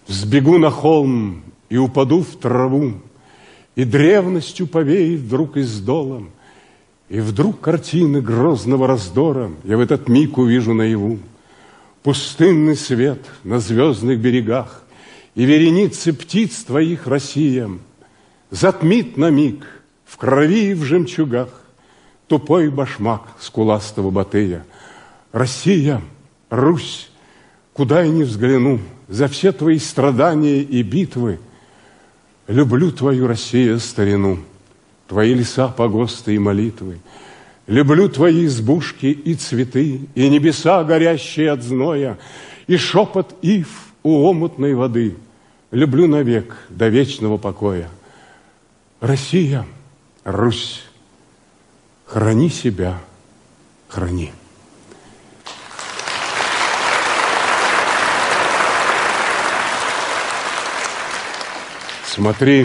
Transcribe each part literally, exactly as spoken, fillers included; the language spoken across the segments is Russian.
Взбегу на холм и упаду в траву, и древностью повеет вдруг издолом, и вдруг картины грозного раздора я в этот миг увижу наяву. Пустынный свет на звездных берегах и вереницы птиц твоих, Россия, затмит на миг в крови и в жемчугах тупой башмак скуластого Батыя. Россия, Русь, куда я ни взгляну, за все твои страдания и битвы люблю твою, Россия, старину, твои леса, погосты и молитвы. Люблю твои избушки и цветы, и небеса, горящие от зноя, и шепот ив у омутной воды. Люблю навек до вечного покоя. Россия, Русь, храни себя, храни. Смотри,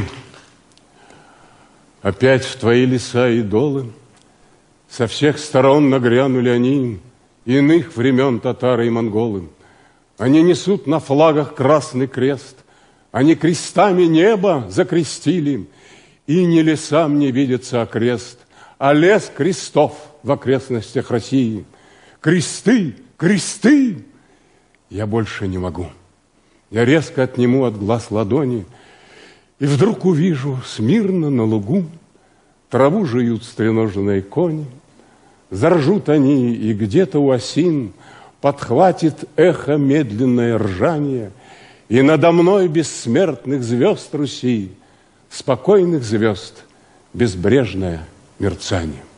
опять в твои леса и долы со всех сторон нагрянули они, иных времен татары и монголы. Они несут на флагах красный крест, они крестами небо закрестили, и не лесам не видится окрест, а лес крестов в окрестностях России. Кресты, кресты! Я больше не могу. Я резко отниму от глаз ладони, и вдруг увижу смирно на лугу траву жуют стреноженные кони. Заржут они, и где-то у осин подхватит эхо медленное ржание, и надо мной бессмертных звезд Руси, спокойных звезд, безбрежное мерцание.